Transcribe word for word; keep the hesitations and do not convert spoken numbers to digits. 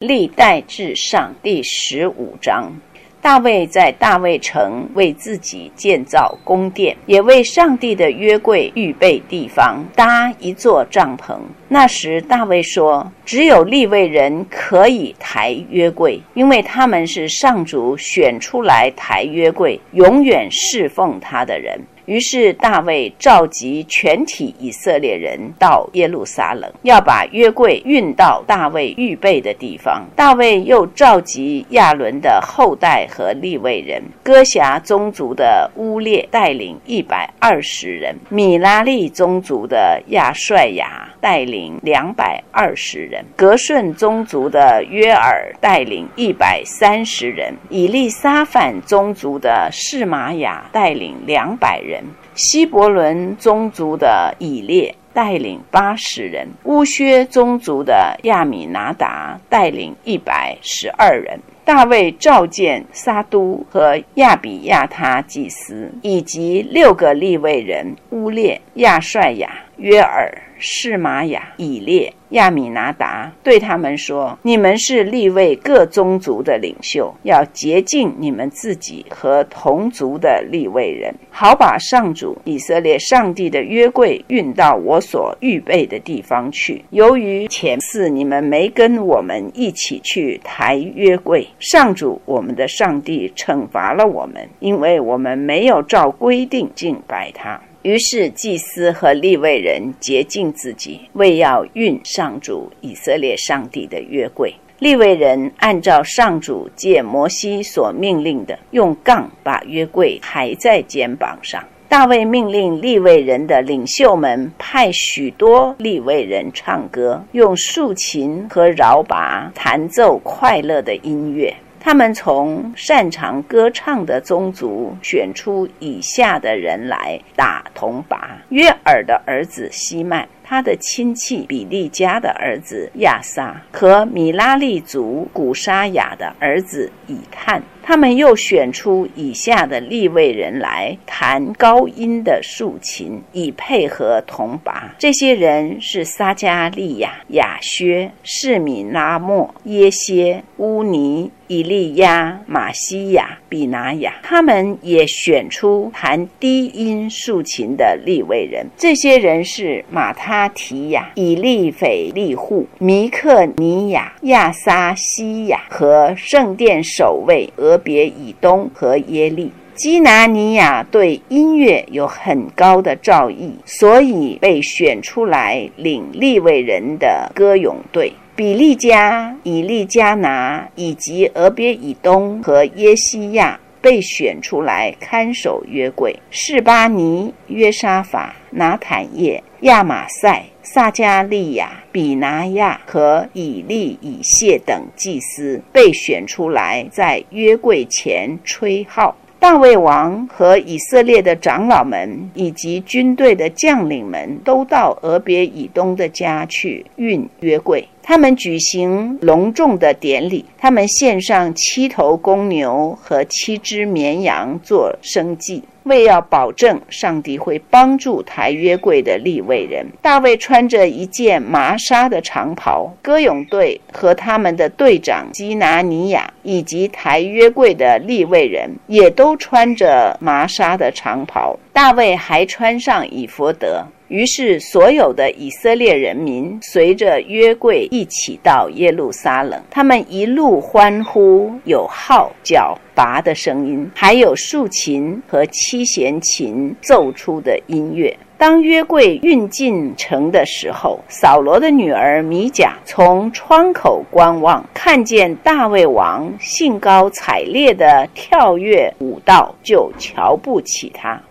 历代志上第十五章。大卫在大卫城为自己建造宫殿，也为上帝的约柜预备地方，搭一座帐篷。那时大卫说，只有利未人可以抬约柜，因为他们是上主选出来抬约柜，永远侍奉他的人。于是大卫召集全体以色列人到耶路撒冷，要把约柜运到大卫预备的地方。大卫又召集亚伦的后代和利未人，哥辖宗族的乌列带领一百二十人，米拉利宗族的亚帅雅带领两百二十人，革顺宗族的约尔带领一百三十人，以利撒反宗族的示玛雅带领两百人，希伯伦宗族的以列带领八十人，乌薛宗族的亚米拿达带领一百十二人。大卫召见撒都和亚比亚他祭司，以及六个利未人乌列、亚帅雅、约尔、示玛雅、以列、亚米拿达，对他们说，你们是利未各宗族的领袖，要洁净你们自己和同族的利未人，好把上主以色列上帝的约柜运到我所预备的地方去。由于前次你们没跟我们一起去抬约柜，上主我们的上帝惩罚了我们，因为我们没有照规定敬拜他。于是祭司和利未人洁净自己，为要运上主以色列上帝的约柜。利未人按照上主借摩西所命令的，用杠把约柜抬在肩膀上。大卫命令利未人的领袖们派许多利未人唱歌，用竖琴和饶拔弹奏快乐的音乐。他们从擅长歌唱的宗族选出以下的人来打铜拔：约尔的儿子希曼，他的亲戚比利家的儿子亚撒，和米拉利族古沙雅的儿子以探。他们又选出以下的利未人来弹高音的竖琴，以配合铜拔。这些人是撒加利亚、亚薛、示米拉莫、耶歇、乌尼、以利亚、马西亚、比拿雅。他们也选出弹低音竖琴的利未人，这些人是马他提亚、以利斐利户、米克尼亚、亚撒西亚和圣殿守卫俄别以东和耶利。基拿尼亚对音乐有很高的造诣，所以被选出来领利未人的歌咏队。比利家、以利加拿以及俄别以东和耶西亚被选出来看守约柜。示巴尼、约沙法、拿坦叶、亚玛塞、撒加利亚、比拿亚和以利以谢等祭司被选出来在约柜前吹号。大卫王和以色列的长老们以及军队的将领们都到俄别以东的家去运约柜。他们举行隆重的典礼，他们献上七头公牛和七只绵羊做牲祭，为要保证上帝会帮助抬约柜的利未人。大卫穿着一件麻纱的长袍，歌咏队和他们的队长基拿尼亚以及抬约柜的利未人也都穿着麻纱的长袍。大卫还穿上以弗得。于是所有的以色列人民随着约柜一起到耶路撒冷，他们一路欢呼，有号角拔的声音，还有竖琴和七弦琴奏出的音乐。当约柜运进城的时候，扫罗的女儿米甲从窗口观望，看见大卫王兴高采烈的跳跃舞蹈，就瞧不起他。